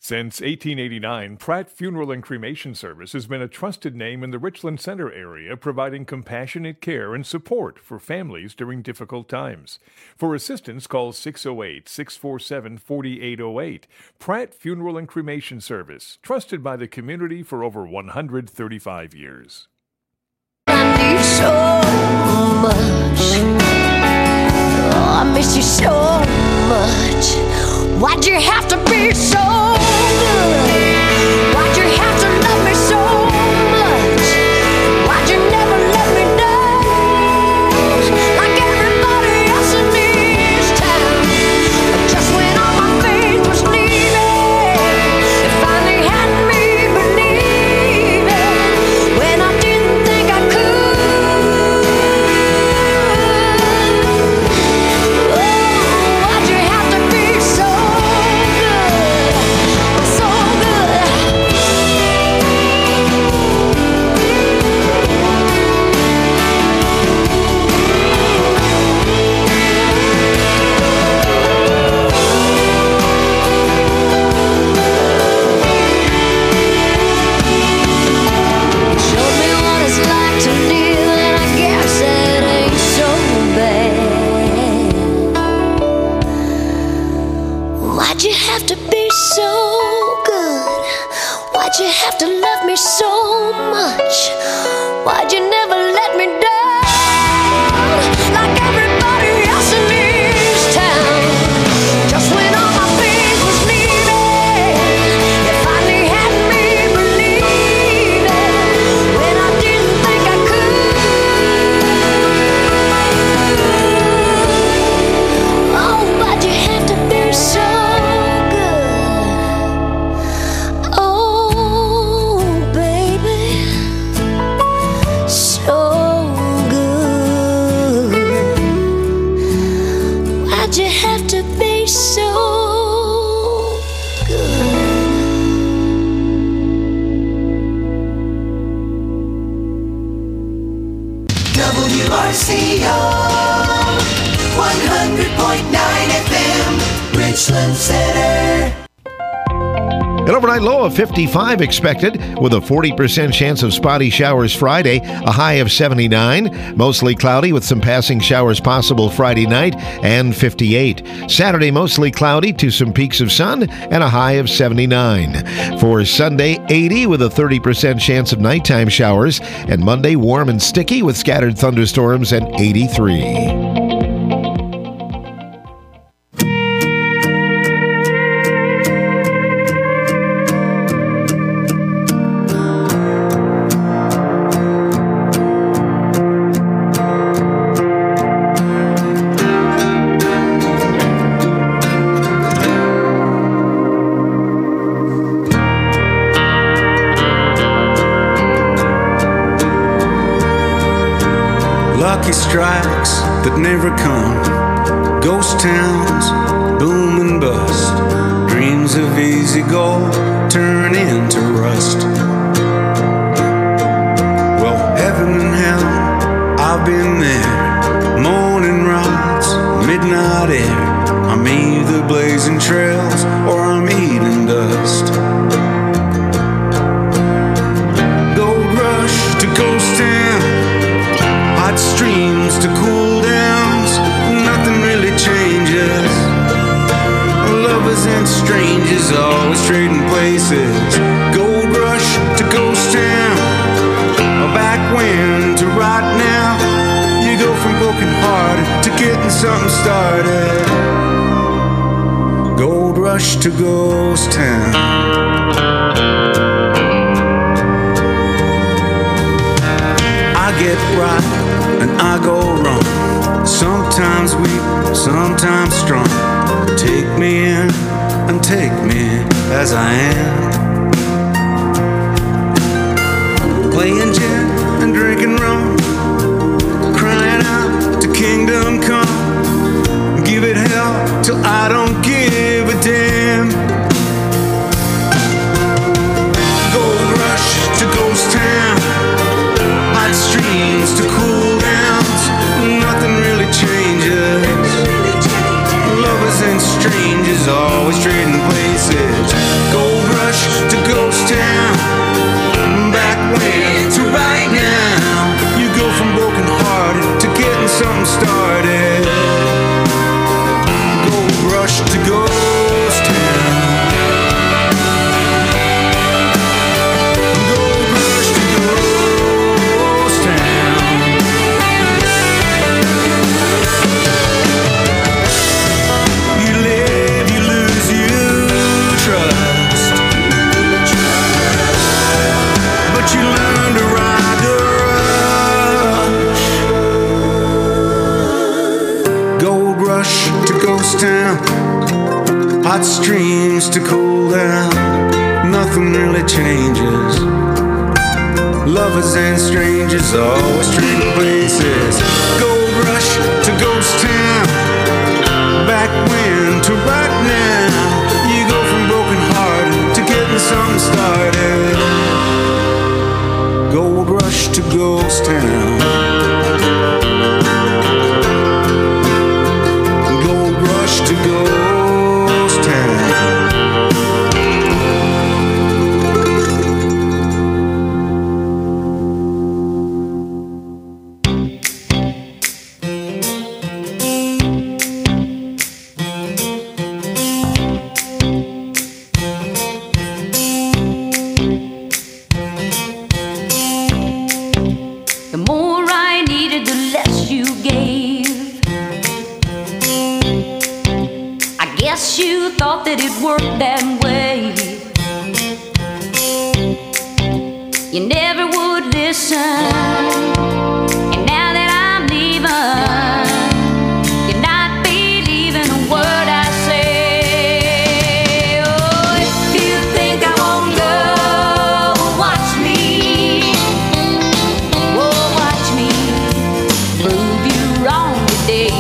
Since 1889, Pratt Funeral and Cremation Service has been a trusted name in the Richland Center area, providing compassionate care and support for families during difficult times. For assistance, call 608-647-4808. Pratt Funeral and Cremation Service, trusted by the community for over 135 years. I need so much. Oh, I miss you so much. Why'd you have to be so good? Why'd you have to love me so much? Why'd you never let me down like everybody else in this town? Just when all my faith was leaving, it finally had me believing when I didn't think I could. Oh, why'd you have to be so good, so showed me what it's like to live, and I guess it ain't so bad. Why'd you have to be so good? Why'd you have to love me so much? Why'd you never let me down like everybody else in this town? Just when all my faith was leaving, you finally had me believing when I didn't think I could. Oh, why'd you have to be so good? Oh, baby, so good. Why'd you have to be so good? WRCO 100.9 FM, Richland Center. An overnight low of 55 expected, with a 40% chance of spotty showers Friday, a high of 79. Mostly cloudy with some passing showers possible Friday night, and 58. Saturday, mostly cloudy to some peaks of sun and a high of 79. For Sunday, 80 with a 30% chance of nighttime showers, and Monday, warm and sticky with scattered thunderstorms and 83. Lucky strikes that never come, ghost towns boom and bust, dreams of easy gold turn into rust. Well, heaven and hell, I've been there. Morning rides, midnight air. I'm either blazing trails or I'm eating dust. Gold rush to ghost town, hot streams to cool downs, nothing really changes. Lovers and strangers always trading places. Gold rush to ghost town, back when to right now. You go from broken hearted to getting something started. Gold rush to ghost town. I get right and I go wrong, sometimes weak, sometimes strong. Take me in and take me as I am. Playing gin and drinking rum, crying out to kingdom come. Give it hell till I don't give a damn. Gold rush to ghost town, hot streams to cool downs, nothing really changes. Lovers and strangers always trading places. Gold hot streams to cool down. Nothing really changes. Lovers and strangers always trading places. Gold rush to ghost town. Back when to right now. You go from broken hearted to getting something started. Gold rush to ghost town. Gold rush to ghost town. That it worked that way. You never would listen, and now that I'm leaving, you're not believing a word I say. Oh, if you think I won't go, watch me. Oh, watch me prove you wrong today.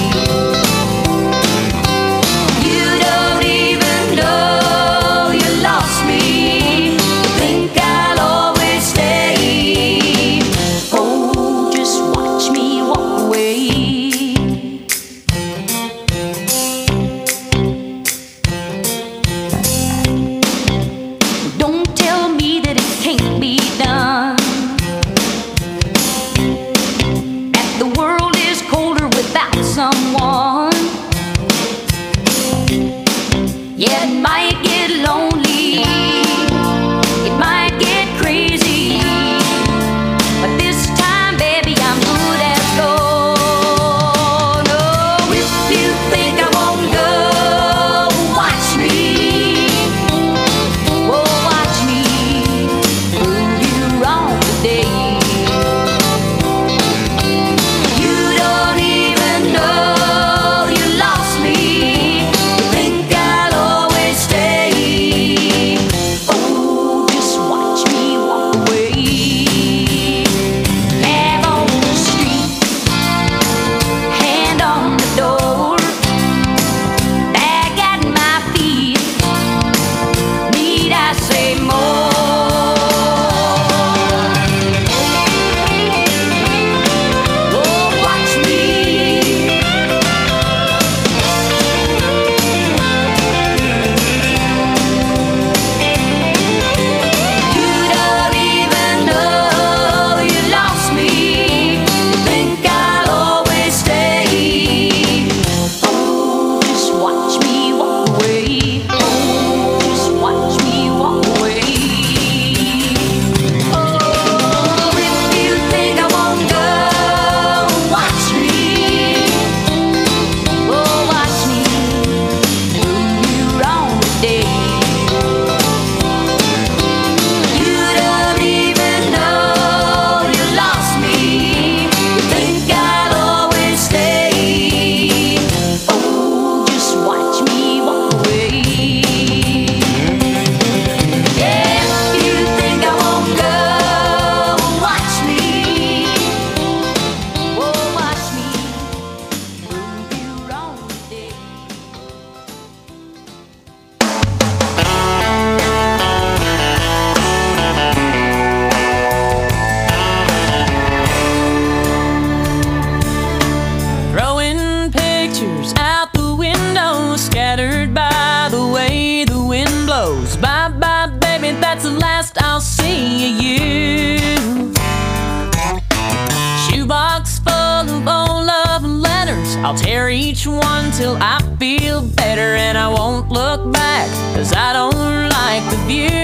I'll tear each one till I feel better, and I won't look back, 'cause I don't like the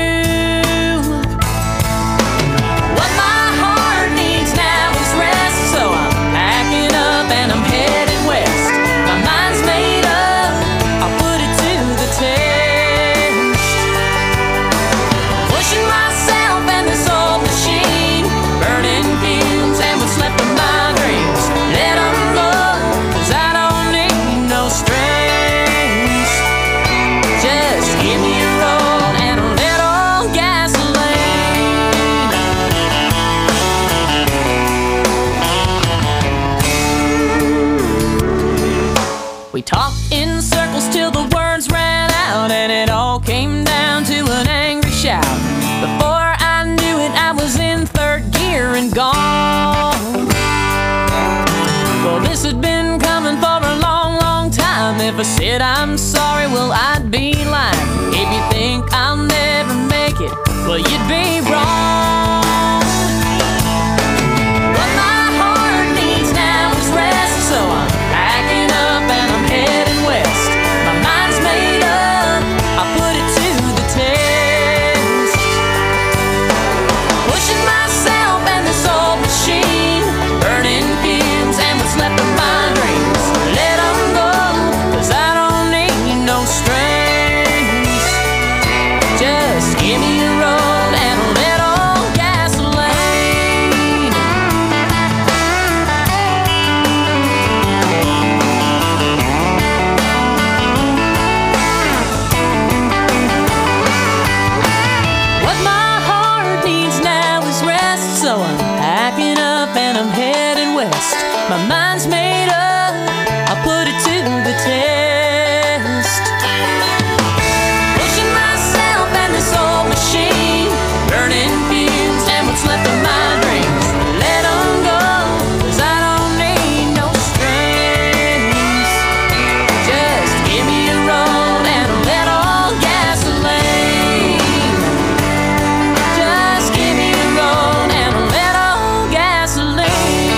view. What my heart needs now is rest, so I'm packing up and I'm headed west. My mind's made up, I'll put it to the test. Pushing myself and this old machine, burning fumes and what's left of my dreams. Let them blow, 'cause I don't need no strings. said I'm sorry, well I'd be lying. If you think I'll never make it, well you'd be wrong. What my heart needs now is rest, so I'm packing up and I'm heading west. My mind's made up, I put it to the test. Pushing myself and this old machine, burning fumes and what's left of my dreams. Let 'em go, 'cause I don't need no strings. Just give me a road and a little gasoline. What my heart needs now is rest, so I'm packing up and I'm heading west. My mind's made up, I put it to the test. Pushing myself and this old machine, burning fumes and what's left of my dreams. Let 'em go, 'cause I don't need no strings. Just give me a road and a little gasoline. Just give me a road and a little gasoline.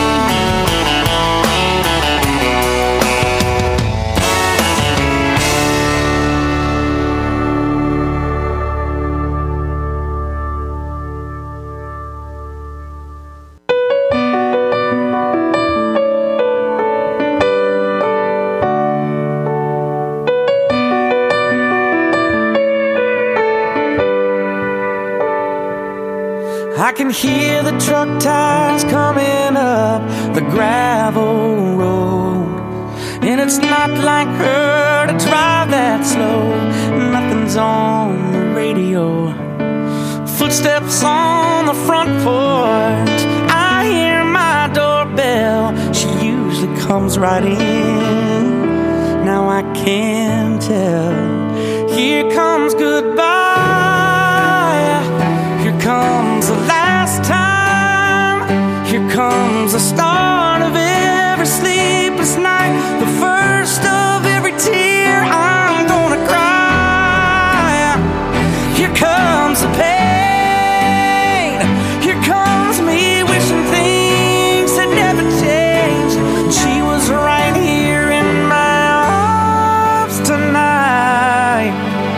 I can hear the truck tires coming up the gravel road, and it's not like her to drive that slow. Nothing's on the radio, footsteps on the front porch. I hear my doorbell, she usually comes right in. Now I can tell, here comes goodbye, here comes the last time, here comes the start of every sleepless night, the first of every tear I'm gonna cry. Here comes the pain, here comes me wishing things had never changed. She was right here in my arms tonight,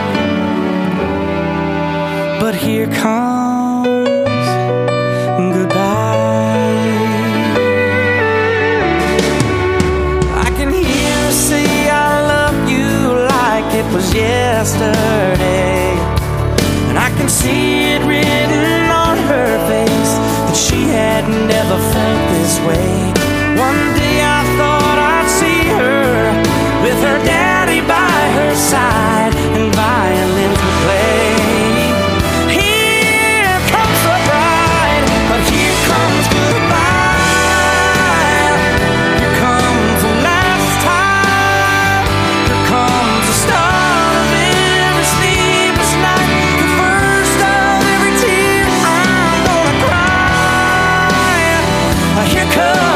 but here comes goodbye. I can hear her say I love you like it was yesterday, and I can see it written on her face that she had never felt this way. One day I thought I'd see her with her daddy by her side and violins would play. Here comes the bride, but here comes goodbye. Here comes the last time, here comes the start of every sleepless night, the first of every tear I'm gonna cry. Here comes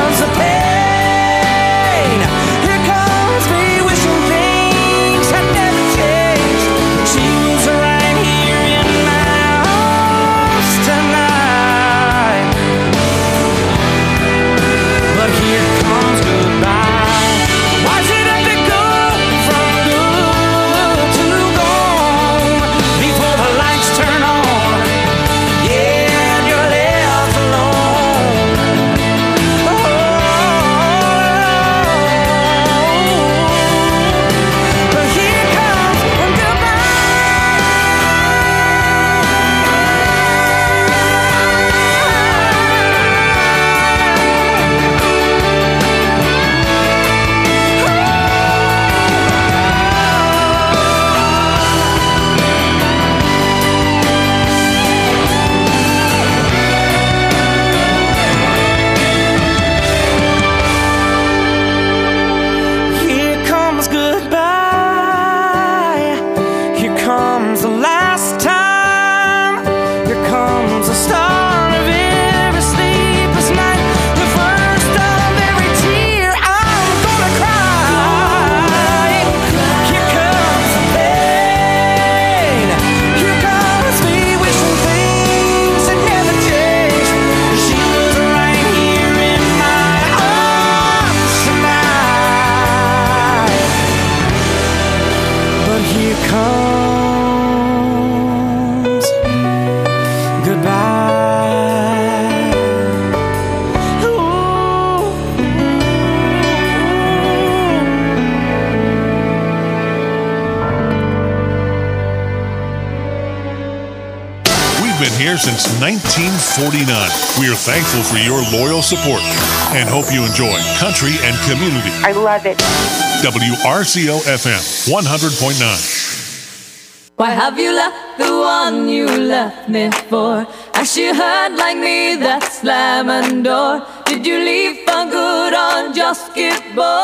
We've been here since 1949. We are thankful for your loyal support and hope you enjoy country and community. I love it. WRCO FM 100.9. Why have you left the one you left me for? Has she heard like me that slamming door? Did you leave for good or just get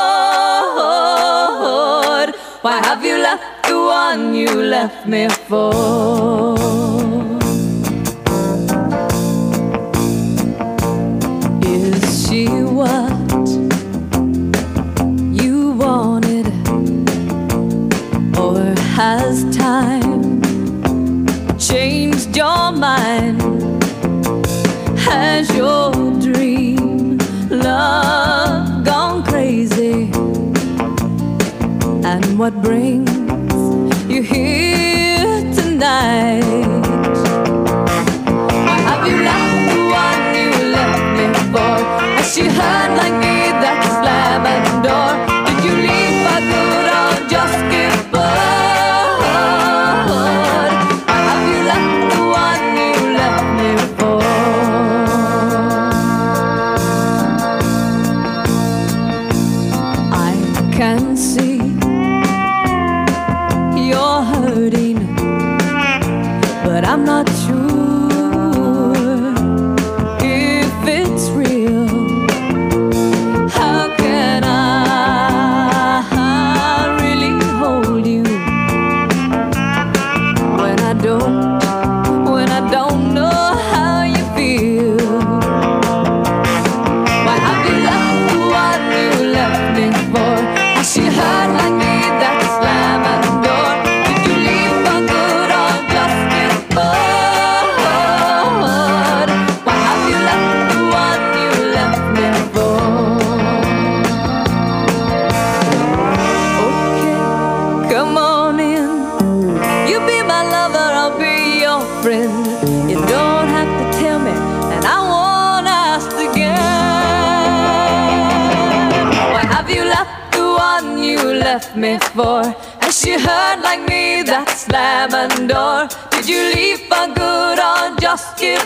bored? Why have you left the one you left me for? Is she what you wanted? Or has time changed your mind? Has your dream love gone crazy? And what brings you here tonight? Why have you left the one you left me for? Has she heard like me that slamming door? Did you leave for good or just get bored? Why have you left the one you left me for? I can see you're hurting, but I'm not sure if it's real. How can I really hold you when I don't know how you feel? Why have you left the one you left me for? Has she heard like me that slamming door? Did you leave for good or just get bored? Why have you left the one you left me for? Okay, come on in. You be my lover, I'll be your friend. You don't have to tell me, and I won't ask again. Why have you left the one you left me for? Has she heard like me that slamming door? Did you leave for good or just get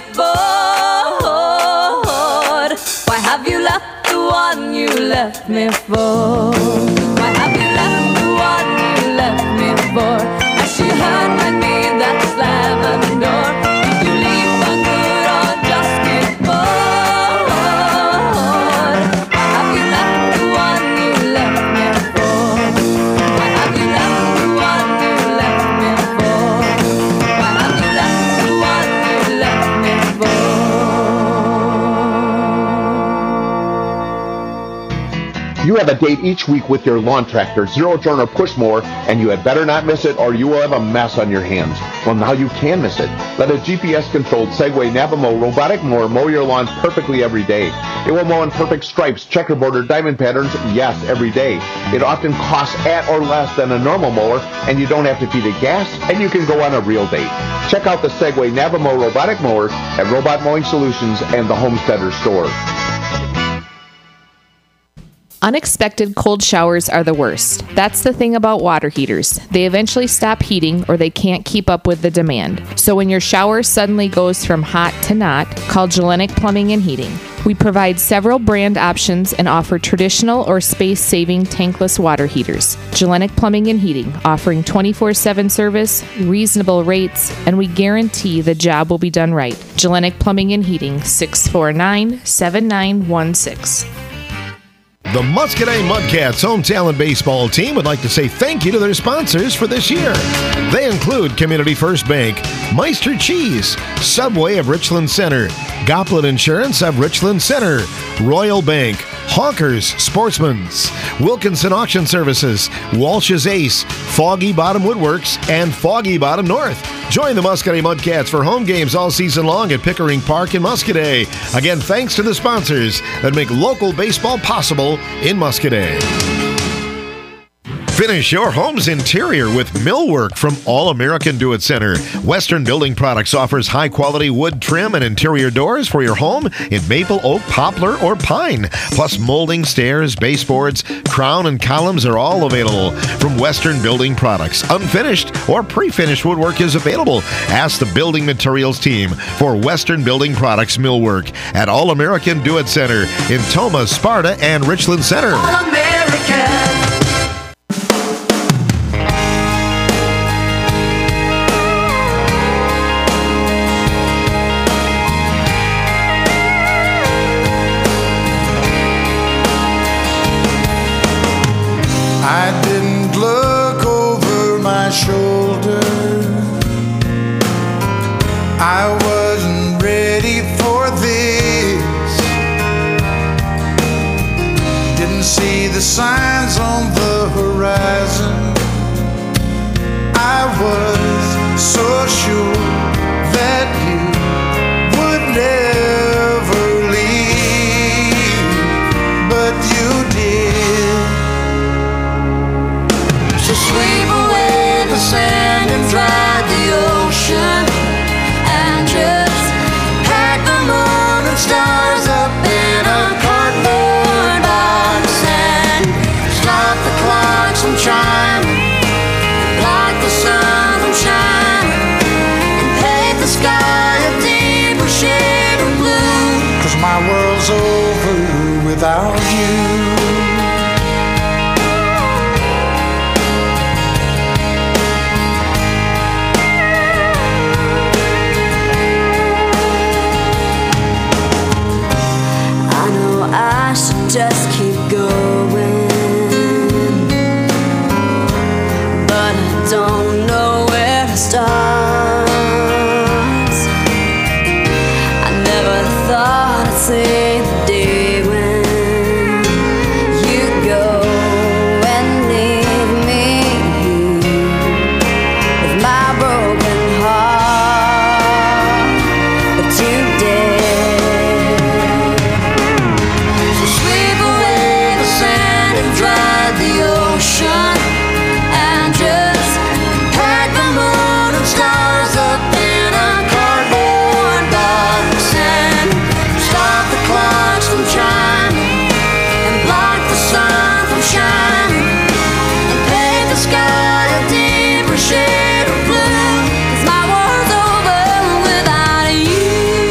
bored? Why have you left the one you left me for? Why have you left the one you left me for? Has she heard like me that slamming door? Did you leave for good or just get bored? Why have you left the one you left me for? Why have you left the one you left me for? Why have you left the one you left me for? You have a date each week with your lawn tractor, zero turn or push mower, and you had better not miss it or you will have a mess on your hands. Well, now you can miss it. Let a GPS-controlled Segway Navamo robotic mower mow your lawn perfectly every day. It will mow in perfect stripes, checkerboard, or diamond patterns, yes, every day. It often costs at or less than a normal mower, and you don't have to feed it gas, and you can go on a real date. Check out the Segway Navamo robotic mower at Robot Mowing Solutions and the Homesteader store. Unexpected cold showers are the worst. That's the thing about water heaters. They eventually stop heating or they can't keep up with the demand. So when your shower suddenly goes from hot to not, call Gellenic Plumbing and Heating. We provide several brand options and offer traditional or space-saving tankless water heaters. Gellenic Plumbing and Heating, offering 24/7 service, reasonable rates, and we guarantee the job will be done right. Gellenic Plumbing and Heating, 649-7916. The Muscadet Mudcats home talent baseball team would like to say thank you to their sponsors for this year. They include Community First Bank, Meister Cheese, Subway of Richland Center, Goplet Insurance of Richland Center, Royal Bank, Hawkers Sportsman's, Wilkinson Auction Services, Walsh's Ace, Foggy Bottom Woodworks, and Foggy Bottom North. Join the Muscadet Mudcats for home games all season long at Pickering Park in Muscadet. Again, thanks to the sponsors that make local baseball possible in Muscadet. Finish your home's interior with millwork from All American Do It Center. Western Building Products offers high-quality wood trim and interior doors for your home in maple, oak, poplar, or pine. Plus molding, stairs, baseboards, crown, and columns are all available from Western Building Products. Unfinished or pre-finished woodwork is available. Ask the building materials team for Western Building Products millwork at All American Do It Center in Tomah, Sparta, and Richland Center. All American. I didn't look over my shoulder. I wasn't ready for this. Didn't see the signs on the horizon. I was so sure that you would never leave, but you did. So sweep away the sand and dry the ocean, and just pack the moon and stars up in a cardboard box and stop the clocks from chiming, block the sun from shining, and paint the sky a deeper shade of blue. 'Cause my world's over without you. I should just keep going, but I don't know where to start. I never thought I'd see the day when you go and leave me with my broken heart. But today and just pack the moon and stars up in a cardboard box and stop the clocks from chiming and block the sun from shining and paint the sky a deeper shade of blue. 'Cause my world's over without you.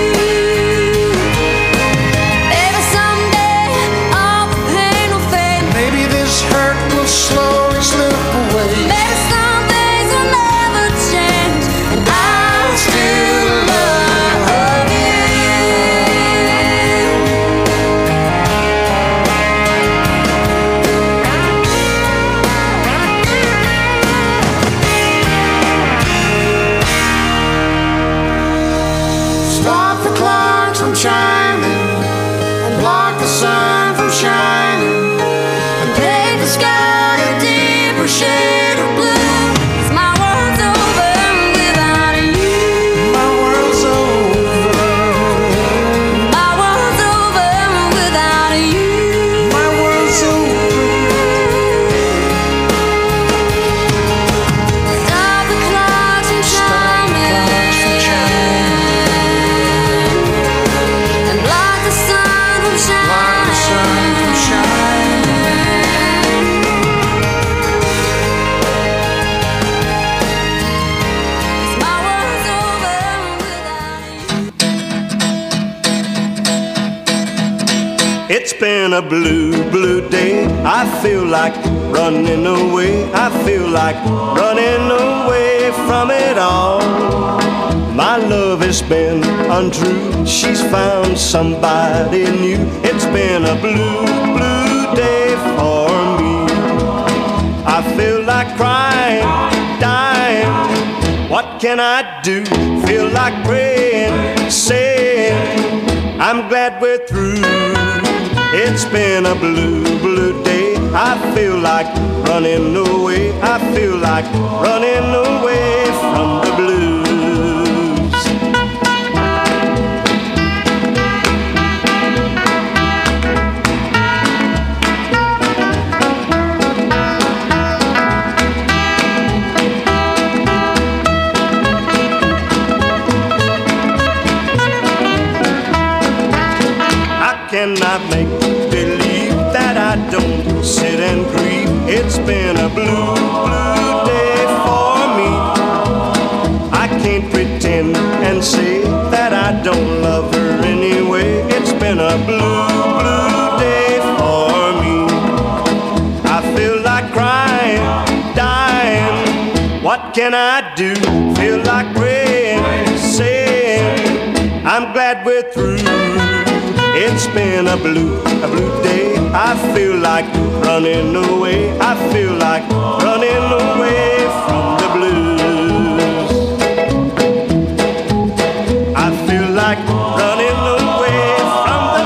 Maybe someday all the pain will fade. Maybe this hurt will slowly slip away. Maybe some things will never change, and I'll still love you. Stop the clocks from chiming and block the sun from shining. Paint the sky a deeper shade of blue. 'Cause my world's over without you. My world's over. My world's over without you. My world's over. Stop the clocks from chiming and block the sun from Block the sun from shining. My world's over without you. It's been a blue, blue day. I feel like running away. I feel like running away from it all. My love has been untrue. She's found somebody new. It's been a blue, blue day for me. I feel like crying, dying. What can I do? Feel like praying, saying, I'm glad we're through. It's been a blue, blue day. I feel like running away. I feel like running away from the blues. not make believe that I don't sit and grieve. It's been a blue, blue day for me. I can't pretend and say that I don't love her anyway. It's been a blue, blue day for me. I feel like crying, dying. What can I do? Feel like praying, saying I'm glad we're through. It's been a blue day. I feel like running away. I feel like running away from the blues. I feel like running away from the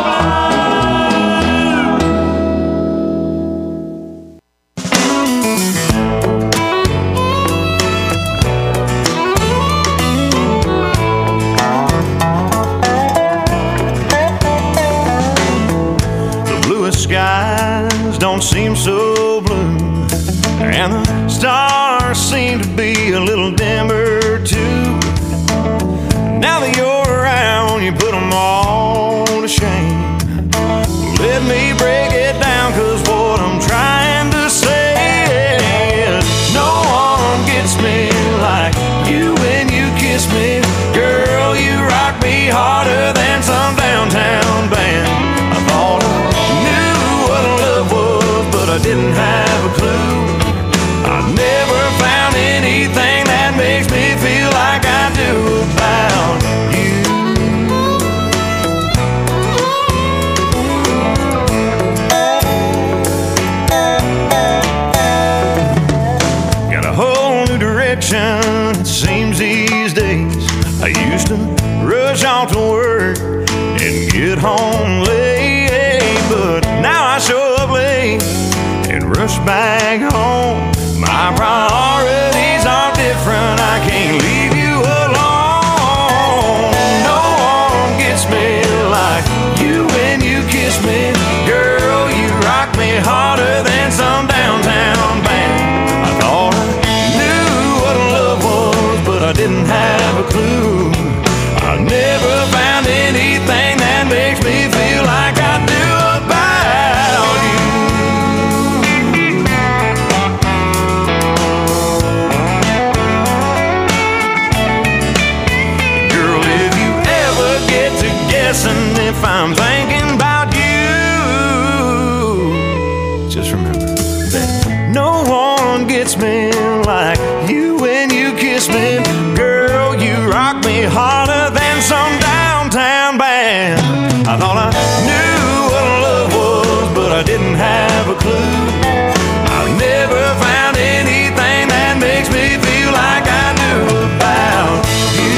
skies don't seem so blue, and the stars seem to be a little dimmer too. Now that you're around, you put them all to shame. Let me break it down, 'cause what I'm trying to say is no one gets me like you when you kiss me. Girl, you rock me harder than some downtown band. I thought I didn't have a clue. I never found anything that makes me feel like I do about you. Got a whole new direction, it seems these days. I used to rush off to work and get home late, but now I show up late and rush back home. My priorities are different. I can't leave you alone. No one gets me like you when you kiss me. Girl, you rock me harder than some downtown band. I thought I knew what love was, but I didn't have a clue. I never found anything that makes me feel like I do about you. And if I'm thinking about you, just remember that no one gets me like you when you kiss me. Girl, you rock me harder than some downtown band. I thought I knew what love was, but I didn't have a clue. I've never found anything that makes me feel like I do about you.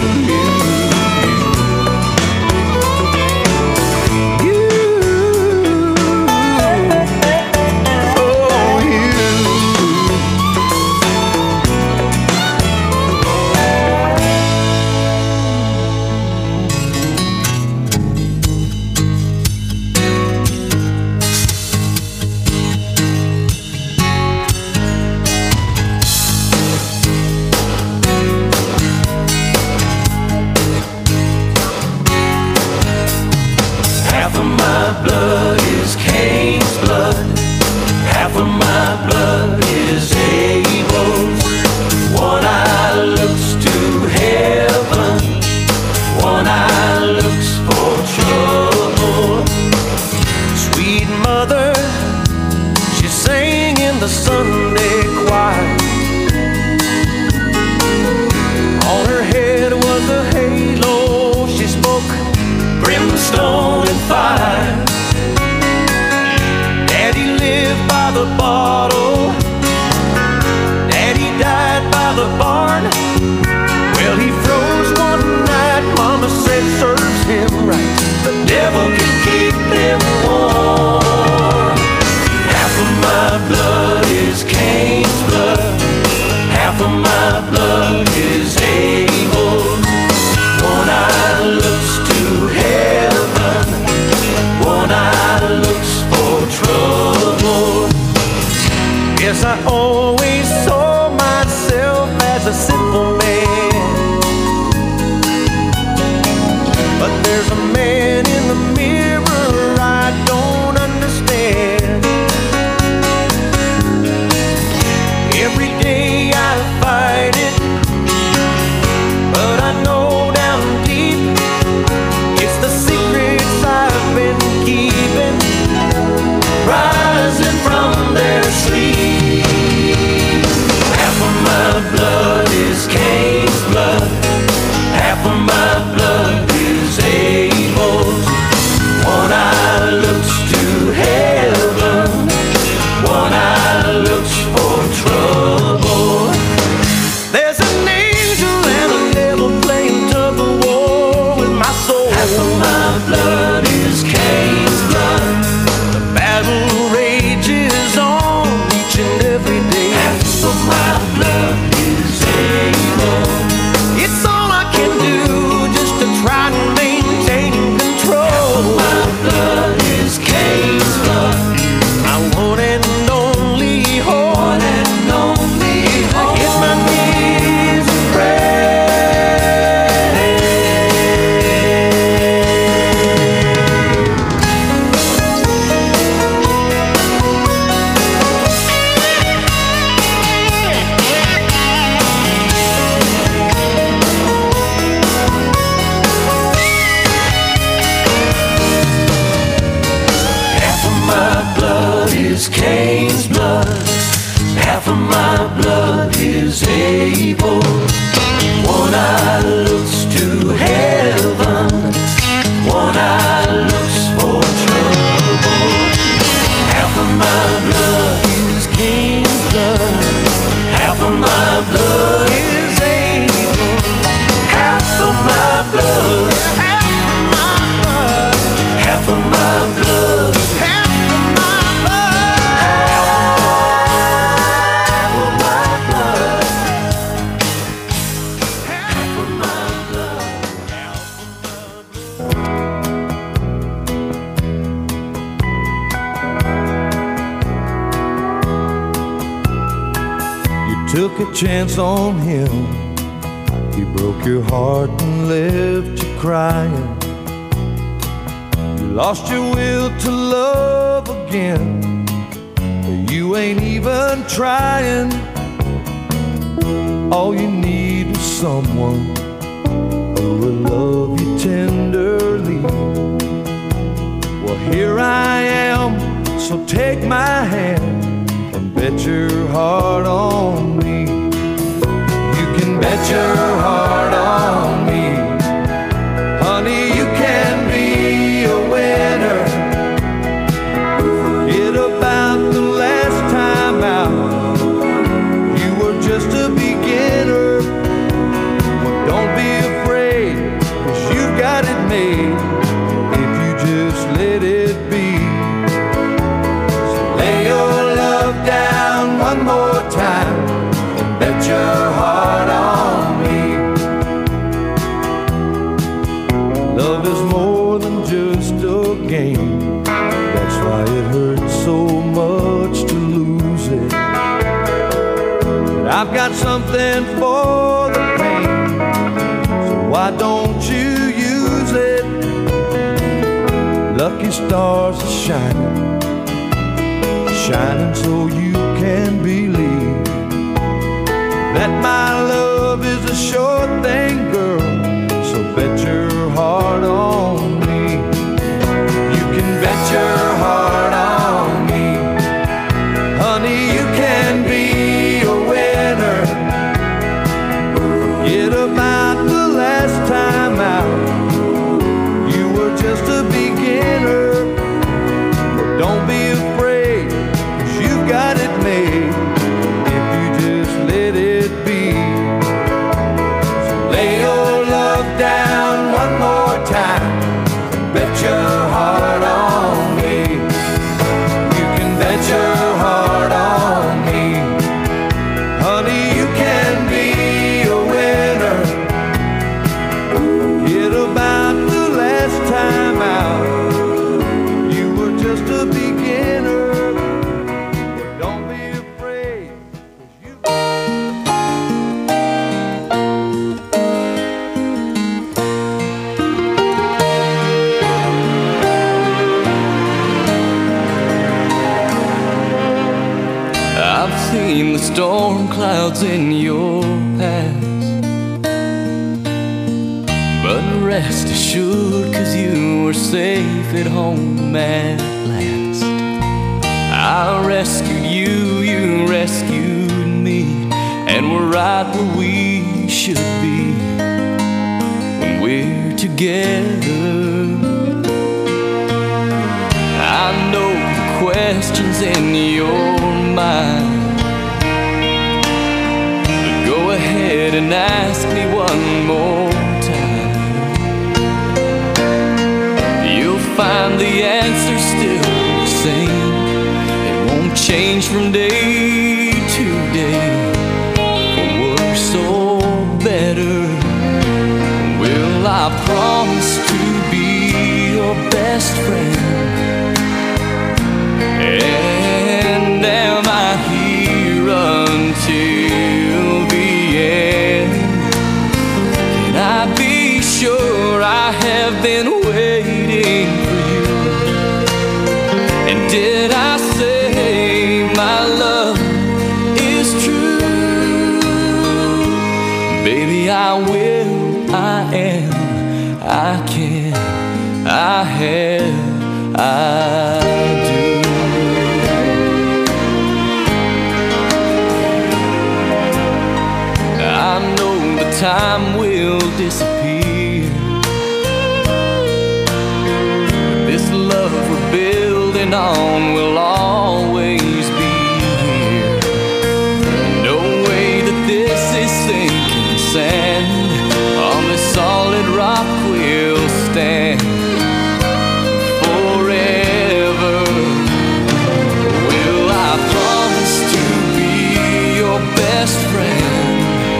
Blood is Cain's blood. Half of my blood is Abel's. One eye looks to heaven, one eye looks for trouble. Sweet mother, she sang in the Sunday choir. On her head was a halo, she spoke brimstone and fire. half of my blood is able. One eye looks to heaven, one eye looks for trouble. Half of my blood is King's blood, half of my blood is able. Half of my blood, half of my blood. Took a chance on him. He broke your heart and left you crying. You lost your will to love again. You ain't even trying. All you need is someone who will love you tenderly. Well, here I am, so take my hand. Bet your heart on me. You can bet your heart on me. Honey, you can be a winner. Forget about the last time out. You were just a beginner. Well, don't be afraid, 'cause you've got it made if you just let it be. So lay your love down one more time and bet your heart on me. Love is more than just a game. That's why it hurts so much to lose it. But I've got something for the pain, so why don't you use it? Lucky stars are shining, shining so you can believe that my love is a sure thing, girl. So bet your heart on me. You can bet your heart on me. Honey, you can be a winner. Forget about the last time out. You were just a beginner. Don't be afraid, got it made if you just let it be. So lay your love down one more time. Bet your heart on me. You can bet your heart on me. Honey, you can be a winner. Forget about the last time out. You were just a beginner. Seen the storm clouds in your past, but rest assured, 'cause you were safe at home at last. I rescued you, you rescued me, and we're right where we should be when we're together. I know the questions in your mind. Go ahead and ask me one more time. You'll find the answer still the same. It won't change from day to day, for worse or better. Will I promise to be your best friend? And am I here until the end? Can I be sure I have been waiting for you? And did I say my love is true? Baby, I will, I am, I can, I have, I do. time will disappear. But this love we're building on will always be here. No way that this is sinking sand. On this solid rock we'll stand forever. Will I promise to be your best friend?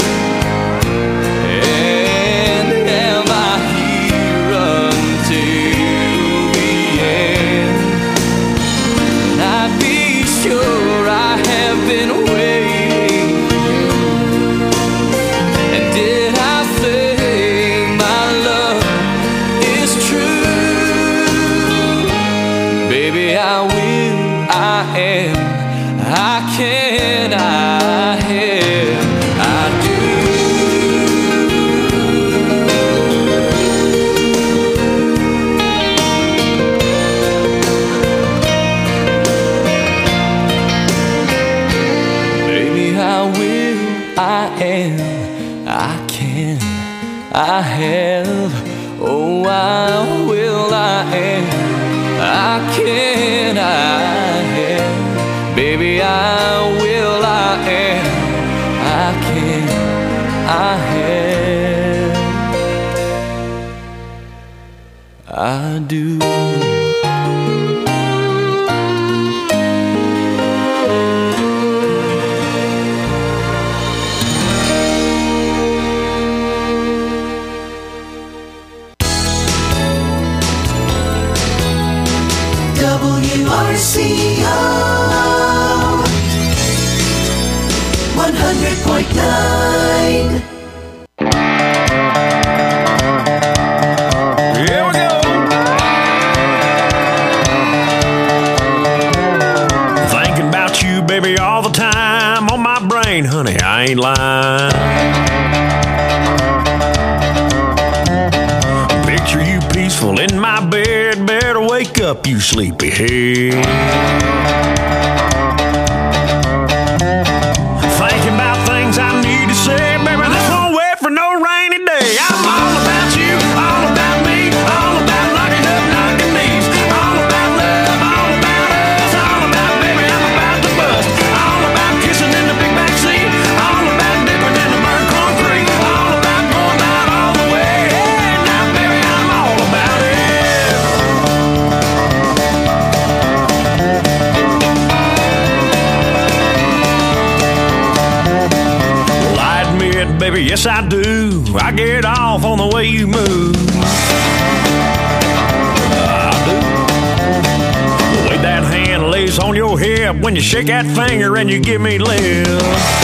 And am I here until the end? And I'd be sure I have been waiting for you. And did I say my love is true? Baby, I will, I am, I can, I have, I do. Baby, I will, I am, I can, I have. Oh, I will, I am, I can, I have. Baby, I will, I am, I can, I have. I do. WRCO 100.9. Here we go. Thinking about you, baby, all the time on my brain, honey, I ain't lying. Picture you peaceful in my bed, better wake up, you sleepyhead. Thinking about things I need to say, baby, this won't wait for no rainy day. I'm all about you, all about me, all about locking up, knocking knees, all about love, all about us, all about, baby, I'm about to bust, all about kissing in the big back seat, all about dipping in the burnt concrete, all about going out all the way. Hey, now, baby, I'm all about it. Well, I admit, baby, yes I do. I get off on the way you move. I do. The way that hand lays on your hip when you shake that finger and you give me lip.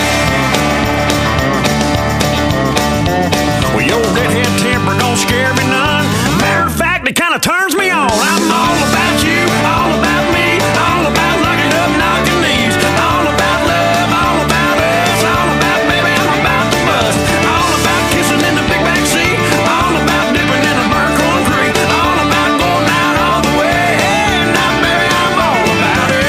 Well, your redhead temper don't scare me none. Matter of fact, it kind of turns me on. I'm all about you, all about me, all about locking up, knocking knees, all about love, all about us, all about, baby, I'm about to bust, all about kissing in the big back seat, all about dipping in the burnt concrete, all about going out all the way. Hey, now, baby, I'm all about it.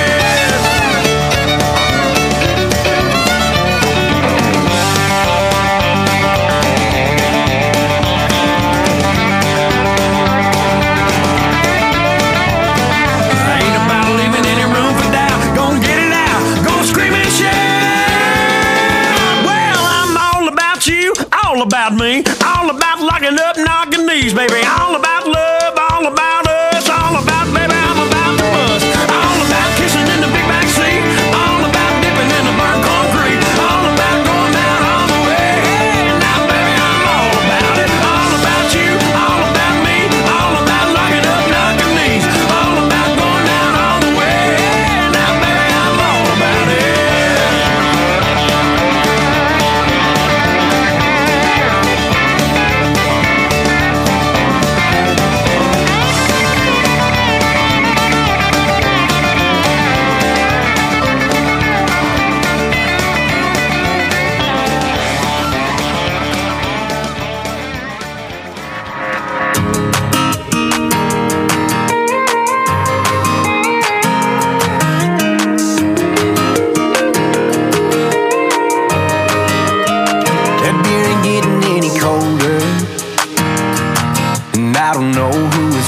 Ain't about leaving any room for doubt. Gonna get it out, gonna scream and shout. Well, I'm all about you, all about me, all about locking up, knocking knees, baby. All about love, all about us, all about, baby, I'm about to bust. All about kissing in the big back seat, all about dipping in the burnt concrete, all about going out all the way. Hey, now, baby, I'm all about it. All about you, all about me, all about locking up, knocking knees, all about going out all the way. Hey, now, baby, I'm all about it.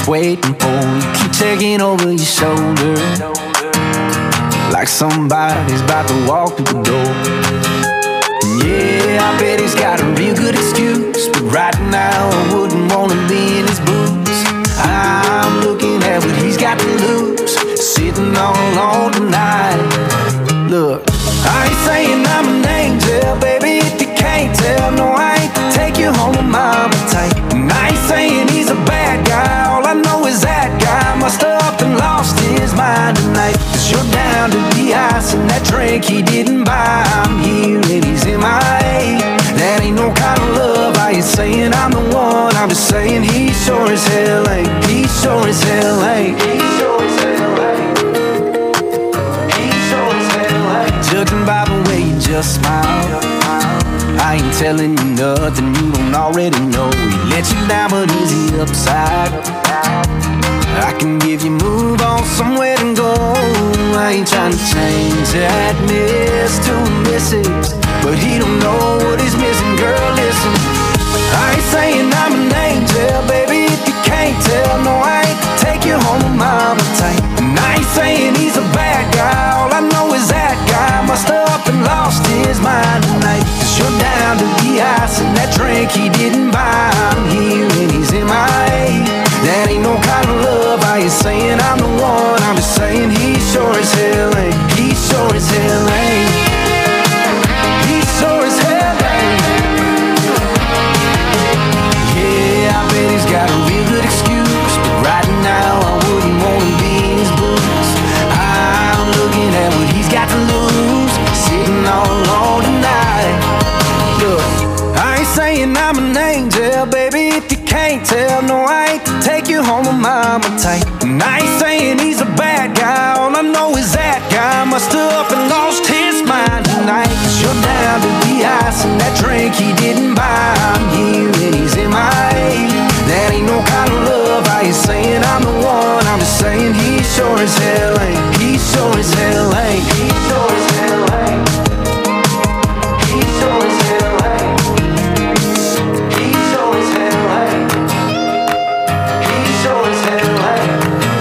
waiting for. You keep checking over your shoulder like somebody's about to walk through the door. Yeah, I bet he's got a real good excuse, but right now I wouldn't want to be in his boots. I'm looking at what he's got to lose, sitting all alone tonight. Look, I ain't saying I'm an angel, baby, if you can't tell. No, I ain't to take you home with mama tight. And I ain't saying he's a bad guy, all I know is that guy must have up and lost his mind tonight. Cause you're down to the ice and that drink he didn't buy. I'm here and he's in my A. That ain't no kind of love. I ain't saying I'm the one, I'm just saying he sure as hell ain't. He sure as hell ain't. He sure as hell ain't. He sure as hell ain't. Judging by the way you just smile, I ain't telling you nothing you don't already know. He let you down, but is he upside? I can give you move on somewhere to go. I ain't trying to change that miss to a missus, but he don't know what he's missing. Girl, listen, I ain't saying I'm an angel, baby, if you can't tell. No, I ain't take you home with mama tight. And I ain't saying he's a bad guy, all I know is that guy must have up and lost his mind tonight. Cause you're down to the ice and that drink he didn't buy. I'm here and he's in my A. That ain't no kind of love. I ain't saying I'm the one, I'm just saying he sure as hell ain't. He sure as hell ain't. He sure as hell ain't. Yeah, I bet he's got a real good excuse, but right now I wouldn't want to be in his boots. I'm looking at what he's got to lose, sitting all alone tonight. Look, I ain't saying I'm an angel, baby, if you can't tell. No, I ain't take you home with mama tight. And I ain't saying he's a bad guy, all I know is that guy must have up and lost his mind tonight. Cause you're down to the ice and that drink he didn't buy. I'm here and he's in my A. That ain't no kind of love. I ain't saying I'm the one, I'm just saying he sure as hell ain't. He sure as hell ain't. He sure as hell ain't. He sure as hell ain't. He sure as hell ain't. He sure as hell ain't.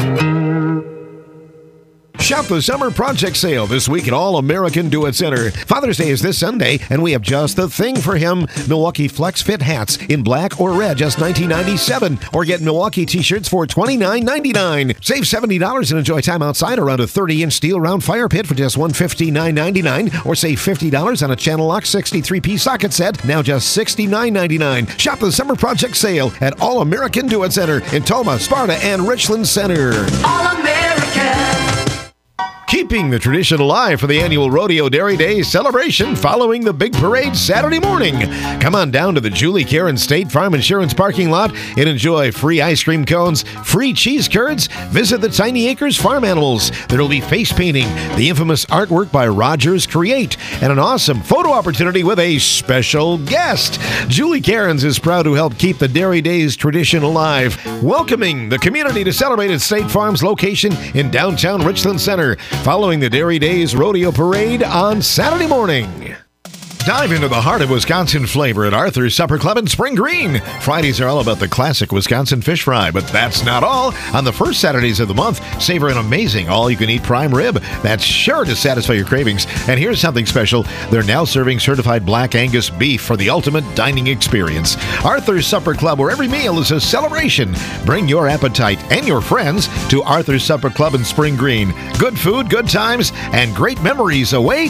Shop the Summer Project Sale this week at All American Do It Center. Father's Day is this Sunday, and we have just the thing for him. Milwaukee Flex Fit hats in black or red, just $19.97. Or get Milwaukee t-shirts for $29.99. Save $70 and enjoy time outside around a 30-inch steel round fire pit for just $159.99. Or save $50 on a Channel Lock 63-piece socket set, now just $69.99. Shop the Summer Project Sale at All American Do It Center in Toma, Sparta, and Richland Center. All American. Keeping the tradition alive for the annual Rodeo Dairy Days celebration following the big parade Saturday morning. Come on down to the Julie Karen State Farm Insurance parking lot and enjoy free ice cream cones, free cheese curds, visit the Tiny Acres Farm Animals. There will be face painting, the infamous artwork by Rogers Create, and an awesome photo opportunity with a special guest. Julie Cairns is proud to help keep the Dairy Days tradition alive, welcoming the community to celebrate at State Farm's location in downtown Richland Center, following the Dairy Days Rodeo Parade on Saturday morning. Dive into the heart of Wisconsin flavor at Arthur's Supper Club in Spring Green. Fridays are all about the classic Wisconsin fish fry, but that's not all. On the first Saturdays of the month, savor an amazing all-you-can-eat prime rib that's sure to satisfy your cravings. And here's something special. They're now serving certified Black Angus beef for the ultimate dining experience. Arthur's Supper Club, where every meal is a celebration. Bring your appetite and your friends to Arthur's Supper Club in Spring Green. Good food, good times, and great memories await.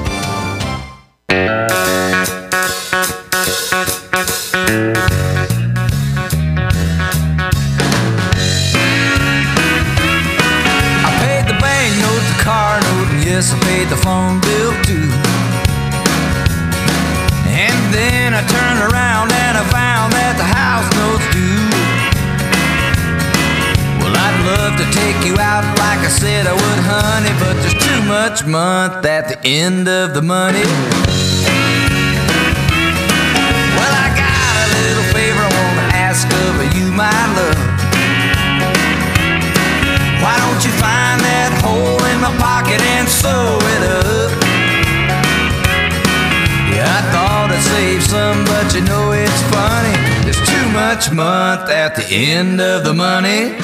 Yes, I paid the phone bill too. And then I turned around and I found that the house note's due. Well, I'd love to take you out like I said I would, honey, but there's too much month at the end of the money. Well, I got a little favor I want to ask of you, my love. Why don't you find that hole in my pocket and sew it up? Yeah, I thought I'd save some, but you know it's funny. There's too much much month at the end of the money.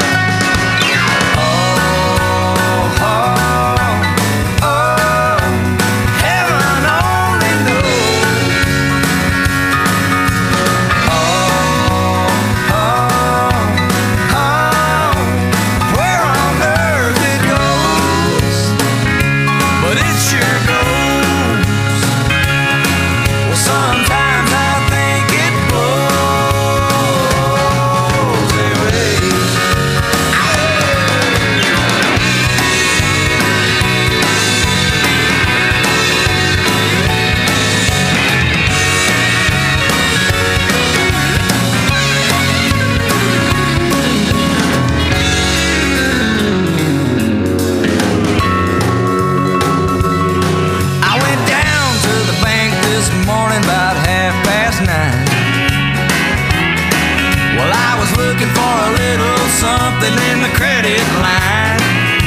Something in the credit line,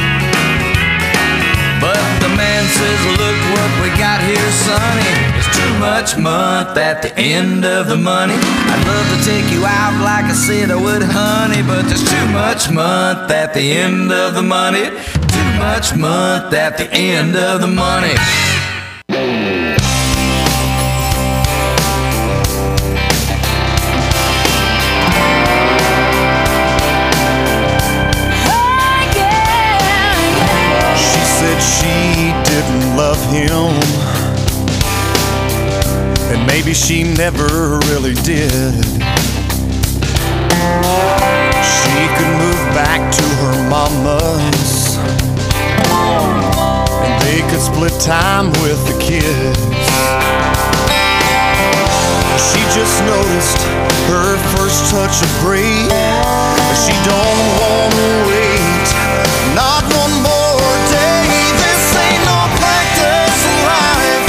but the man says, look what we got here, sonny. It's too much month at the end of the money. I'd love to take you out like I said I would, honey, but there's too much month at the end of the money. Too much month at the end of the money. She didn't love him, and maybe she never really did. She could move back to her mama's, and they could split time with the kids. She just noticed her first touch of gray. She don't wanna wait, not one more day. This ain't no practice life.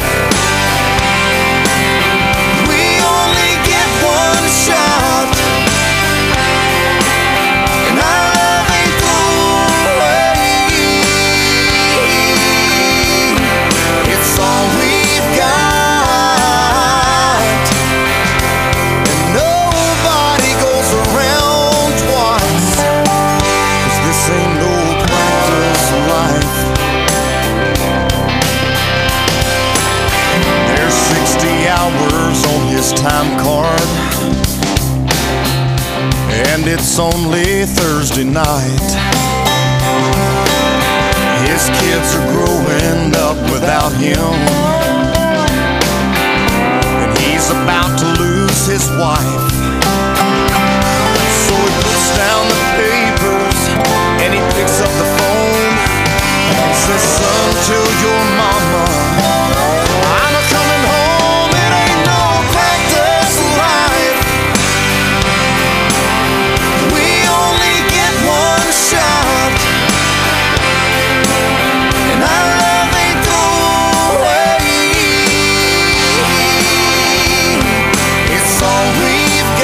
We only get one shot, and our love ain't thrown away. It's all we've got, and nobody goes around twice, 'cause this ain't no practice life. There's 60 hours on his time card, and it's only Thursday night. His kids are growing up without him, and he's about to lose his wife. So he puts down the papers and he picks up the phone and says, son, tell your mama I'm a coming home. It ain't no practice life. We only get one shot, and our love ain't thrown away. It's all we've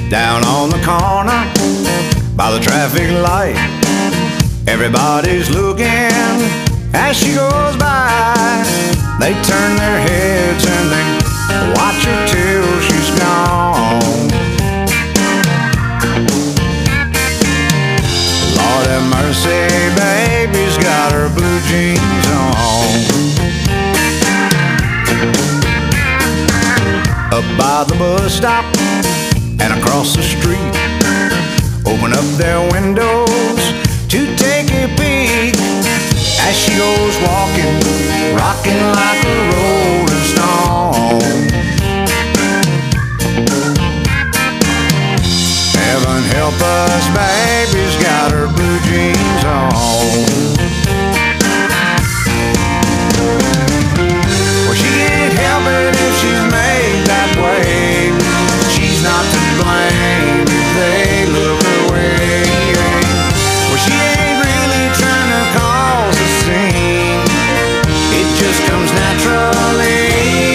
down on the corner by the traffic light. Everybody's looking as she goes by. They turn their heads and they watch her till she's gone. Lord have mercy, baby's got her blue jeans on. Up by the bus stop and across the street, open up their windows to take a peek as she goes walking, rocking like a rolling stone. Heaven help us, baby's got her blue jeans on. Well, she can't help it if she's made that way. She's not to blame if they look her way. Well, she ain't really trying to cause a scene. It just comes naturally.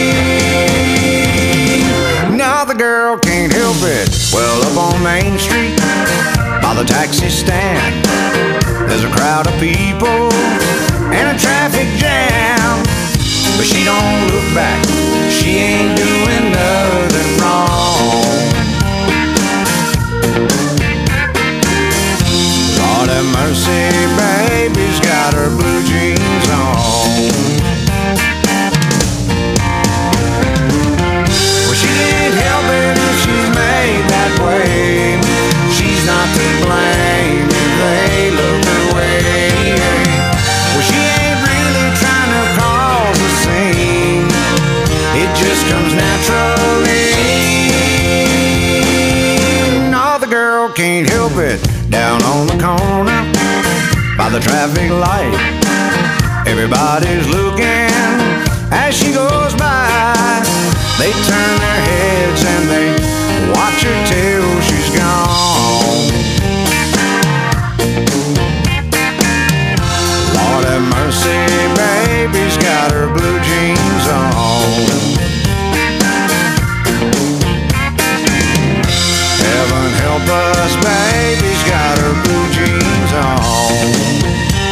No, the girl can't help it. Well, up on Main Street, by the taxi stand, there's a crowd of people and a traffic jam. But she don't look back, she ain't doing nothing wrong. Lord have mercy, baby's got her blue jeans on. Well, she can't help it if she's made that way. She's not to blame if they look her way. Well, she ain't really trying to cause a scene. It just comes naturally. No, the girl can't help it. Down on the corner by the traffic light, everybody's looking as she goes by. They turn their heads and they watch her till she's gone. Lord have mercy, baby's got her blue jeans on. Heaven help us, baby's got her blue jeans on.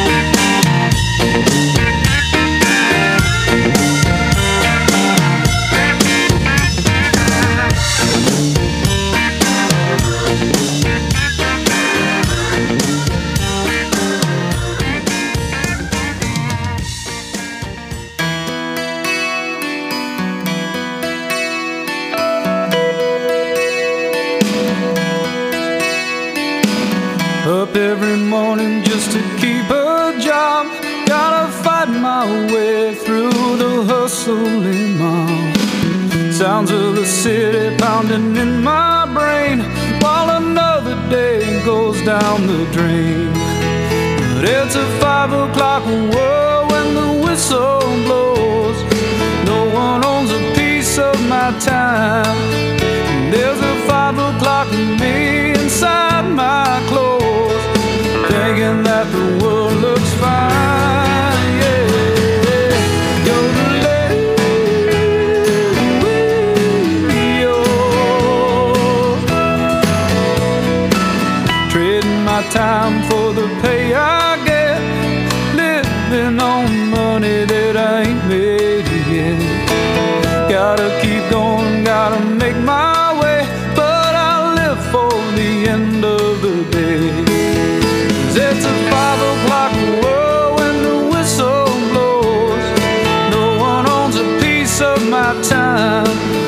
Up every morning just to keep a job. Gotta fight my way through the hustling mob. Sounds of the city pounding in my brain while another day goes down the drain. But it's a 5 o'clock world when the whistle blows. No one owns a piece of my time. And there's a 5 o'clock me inside my clothes, thinking that the world looks fine, yeah. Trading my time for the pay I get, living on money that I ain't made yet. Gotta keep going, gotta make my way, but I live for the end of the day. 'Cause it's a 5 o'clock world when the whistle blows. No one owns a piece of my time.